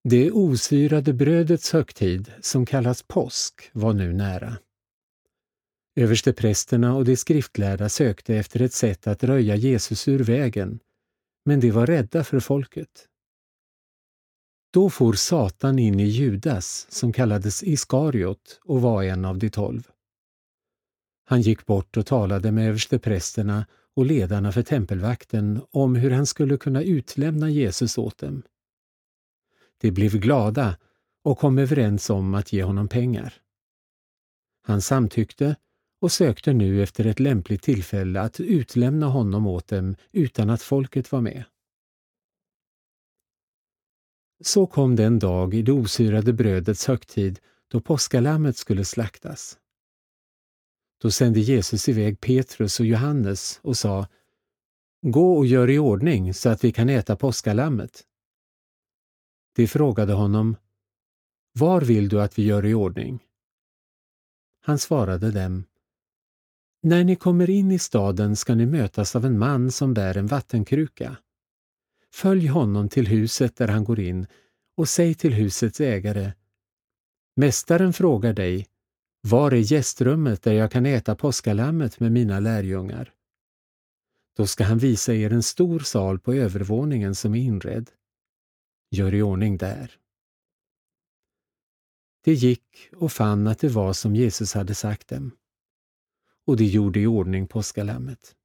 Det osyrade brödets högtid, som kallas påsk, var nu nära. Översteprästerna och de skriftlärda sökte efter ett sätt att röja Jesus ur vägen, men de var rädda för folket. Då for Satan in i Judas, som kallades Iskariot och var en av de 12. Han gick bort och talade med översteprästerna och ledarna för tempelvakten om hur han skulle kunna utlämna Jesus åt dem. De blev glada och kom överens om att ge honom pengar. Han samtyckte och sökte nu efter ett lämpligt tillfälle att utlämna honom åt dem utan att folket var med. Så kom den dag i det osyrade brödets högtid då påskalammet skulle slaktas. Då sände Jesus iväg Petrus och Johannes och sa: "Gå och gör i ordning så att vi kan äta påskalammet." De frågade honom: "Var vill du att vi gör i ordning?" Han svarade dem: "När ni kommer in i staden ska ni mötas av en man som bär en vattenkruka. Följ honom till huset där han går in och säg till husets ägare: Mästaren frågar dig, var är gästrummet där jag kan äta påskalammet med mina lärjungar? Då ska han visa er en stor sal på övervåningen som är inredd. Gör i ordning där." De gick och fann att det var som Jesus hade sagt dem. Och de gjorde i ordning påskalammet.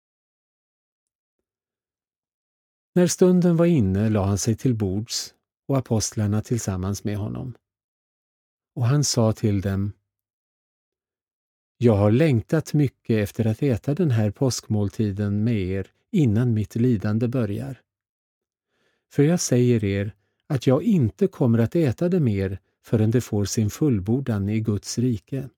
När stunden var inne la han sig till bords och apostlarna tillsammans med honom. Och han sa till dem: "Jag har längtat mycket efter att äta den här påskmåltiden med er innan mitt lidande börjar. För jag säger er att jag inte kommer att äta det mer förrän det får sin fullbordan i Guds rike."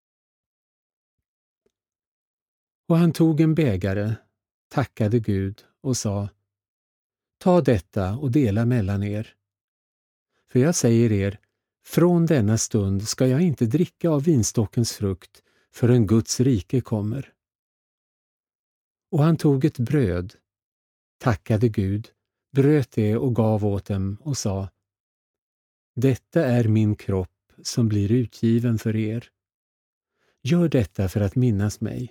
Och han tog en bägare, tackade Gud och sa: "Ta detta och dela mellan er. För jag säger er, från denna stund ska jag inte dricka av vinstockens frukt förrän Guds rike kommer." Och han tog ett bröd, tackade Gud, bröt det och gav åt dem och sa: "Detta är min kropp som blir utgiven för er. Gör detta för att minnas mig."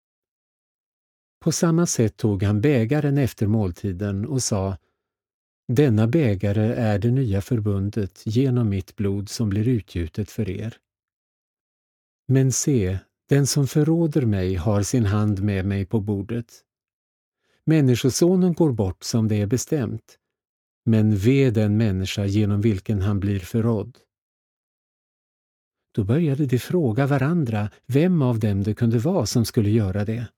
På samma sätt tog han bägaren efter måltiden och sa: "Denna bägare är det nya förbundet genom mitt blod som blir utgjutet för er. Men se, den som förråder mig har sin hand med mig på bordet. Människosonen går bort som det är bestämt, men ve den människa genom vilken han blir förrådd." Då började de fråga varandra vem av dem det kunde vara som skulle göra det.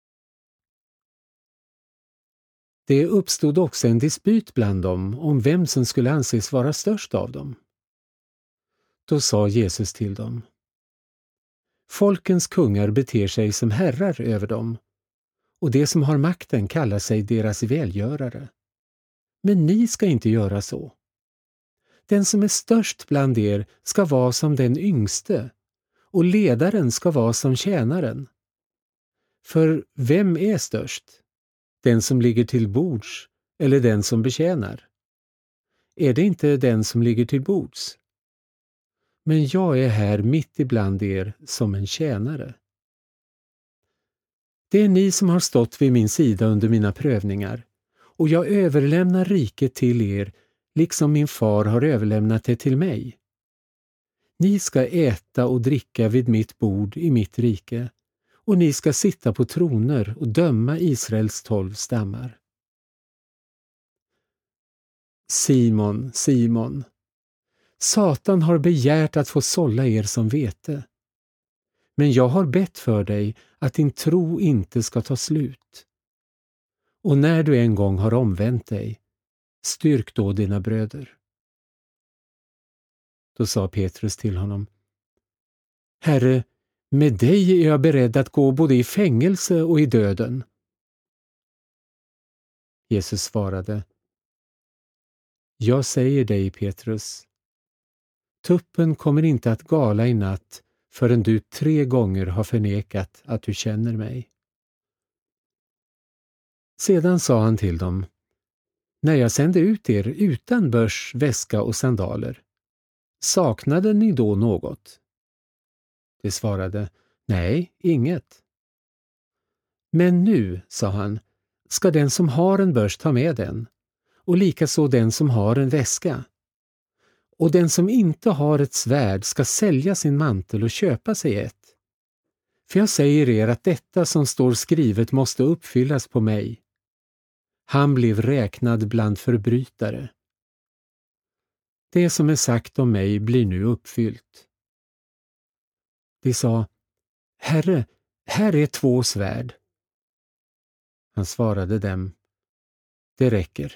Det uppstod också en dispyt bland dem om vem som skulle anses vara störst av dem. Då sa Jesus till dem: "Folkens kungar beter sig som herrar över dem, och de som har makten kallar sig deras välgörare. Men ni ska inte göra så. Den som är störst bland er ska vara som den yngste, och ledaren ska vara som tjänaren. För vem är störst? Den som ligger till bords eller den som betjänar? Är det inte den som ligger till bords? Men jag är här mitt ibland er som en tjänare. Det är ni som har stått vid min sida under mina prövningar, och jag överlämnar riket till er, liksom min far har överlämnat det till mig. Ni ska äta och dricka vid mitt bord i mitt rike, och ni ska sitta på troner och döma Israels 12 stammar. Simon, Simon, Satan har begärt att få sålla er som vete. Men jag har bett för dig att din tro inte ska ta slut. Och när du en gång har omvänt dig, styrk då dina bröder." Då sa Petrus till honom: "Herre, med dig är jag beredd att gå både i fängelse och i döden." Jesus svarade: "Jag säger dig, Petrus, tuppen kommer inte att gala i natt förrän du 3 gånger har förnekat att du känner mig." Sedan sa han till dem: när jag sände ut er utan börs, väska och sandaler, saknade ni då något? De svarade, nej, inget. Men nu, sa han, ska den som har en börs ta med den, och likaså den som har en väska. Och den som inte har ett svärd ska sälja sin mantel och köpa sig ett. För jag säger er att detta som står skrivet måste uppfyllas på mig. Han blev räknad bland förbrytare. Det som är sagt om mig blir nu uppfyllt. De sa, Herre, här är 2 svärd. Han svarade dem, det räcker.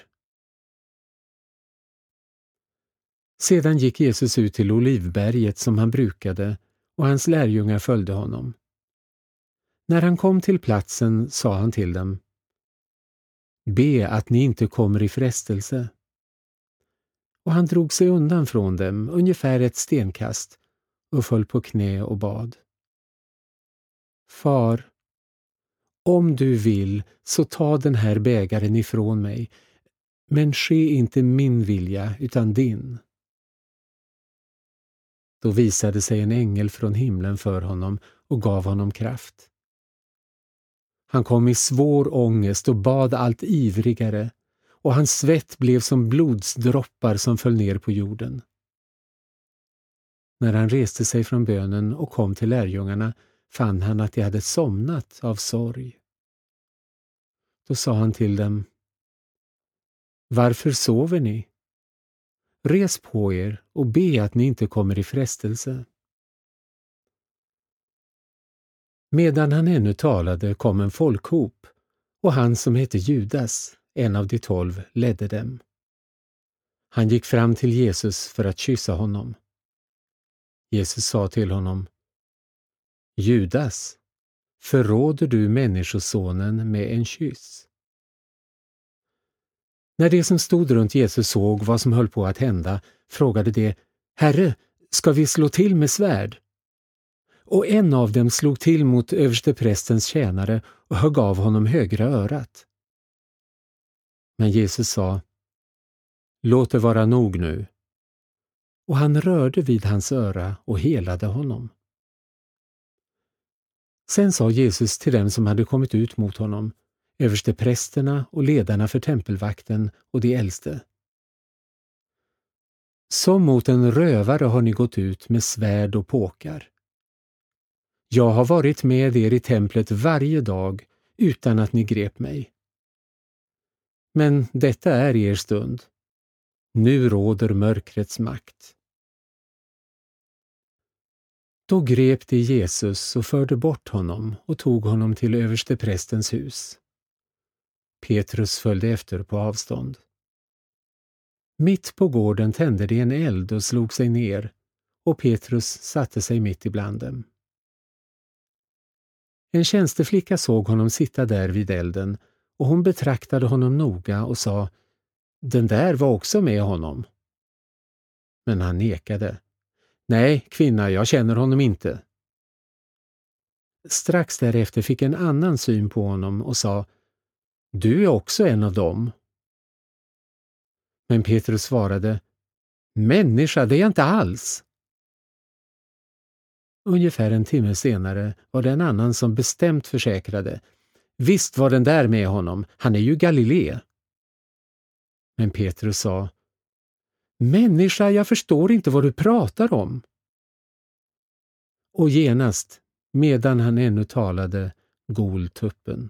Sedan gick Jesus ut till Olivberget som han brukade, och hans lärjungar följde honom. När han kom till platsen sa han till dem, be att ni inte kommer i frestelse. Och han drog sig undan från dem ungefär ett stenkast och föll på knä och bad. Far, om du vill så ta den här bägaren ifrån mig, men ske inte min vilja utan din. Då visade sig en ängel från himlen för honom och gav honom kraft. Han kom i svår ångest och bad allt ivrigare, och hans svett blev som blodsdroppar som föll ner på jorden. När han reste sig från bönen och kom till lärjungarna fann han att de hade somnat av sorg. Då sa han till dem, varför sover ni? Res på er och be att ni inte kommer i frestelse. Medan han ännu talade kom en folkhop, och han som hette Judas, en av de 12, ledde dem. Han gick fram till Jesus för att kyssa honom. Jesus sa till honom, Judas, förråder du människosonen med en kyss? När de som stod runt Jesus såg vad som höll på att hända, frågade de, Herre, ska vi slå till med svärd? Och en av dem slog till mot översteprästens tjänare och högg av honom högra örat. Men Jesus sa, låt det vara nog nu. Och han rörde vid hans öra och helade honom. Sen sa Jesus till dem som hade kommit ut mot honom, översteprästerna och ledarna för tempelvakten och de äldste. Som mot en rövare har ni gått ut med svärd och påkar. Jag har varit med er i templet varje dag utan att ni grep mig. Men detta är er stund. Nu råder mörkrets makt. Då grep de Jesus och förde bort honom och tog honom till översteprästens hus. Petrus följde efter på avstånd. Mitt på gården tände de en eld och slog sig ner, och Petrus satte sig mitt ibland dem. En tjänsteflicka såg honom sitta där vid elden, och hon betraktade honom noga och sa, den där var också med honom. Men han nekade. Nej, kvinna, jag känner honom inte. Strax därefter fick en annan syn på honom och sa, du är också en av dem. Men Petrus svarade, människa, det är jag inte alls. Ungefär en timme senare var det en annan som bestämt försäkrade, visst var den där med honom, han är ju Galilé. Men Petrus sa, människa, jag förstår inte vad du pratar om. Och genast, medan han ännu talade, gol tuppen.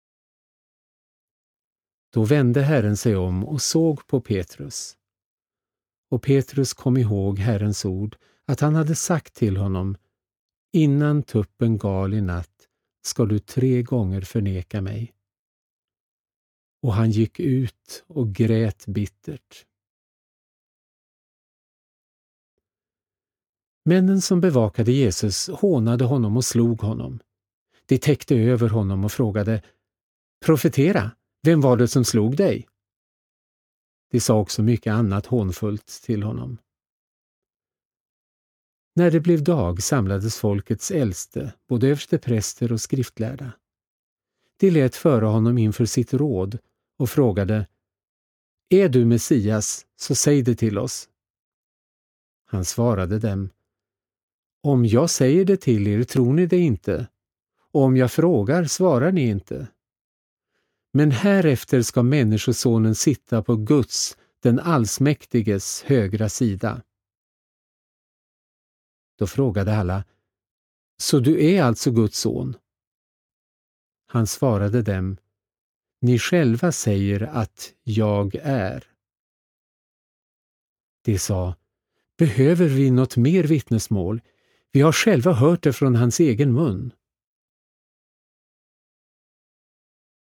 Då vände Herren sig om och såg på Petrus. Och Petrus kom ihåg Herrens ord, att han hade sagt till honom, innan tuppen gal i natt ska du 3 gånger förneka mig. Och han gick ut och grät bittert. Männen som bevakade Jesus hånade honom och slog honom. De täckte över honom och frågade, profetera, vem var det som slog dig? De sa också mycket annat hånfullt till honom. När det blev dag samlades folkets äldste, både överstepräster och skriftlärda. De lät föra honom inför sitt råd och frågade, är du Messias, så säg det till oss. Han svarade dem: om jag säger det till er tror ni det inte, och om jag frågar svarar ni inte. Men härefter ska Människosonen sitta på Guds, den allsmäktiges, högra sida. Då frågade alla: så du är alltså Guds son? Han svarade dem: ni själva säger att jag är. De sa: behöver vi något mer vittnesmål? Vi har själva hört det från hans egen mun.